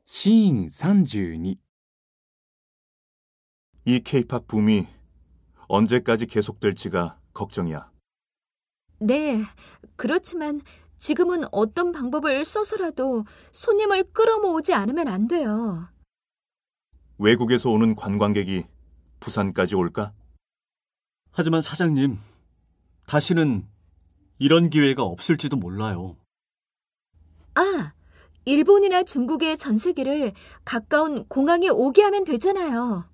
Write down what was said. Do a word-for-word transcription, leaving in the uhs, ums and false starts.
シーンさんじゅうに。 이 케이팝 붐이 언제까지 계속될지가 걱정이야. 네, 그렇지만 지금은 어떤 방법을 써서라도 손님을 끌어모으지 않으면 안 돼요. 외국에서 오는 관광객이 부산까지 올까? 하지만 사장님, 다시는 이런 기회가 없을지도 몰라요. 아, 일본이나 중국의 전세기를 가까운 공항에 오게 하면 되잖아요.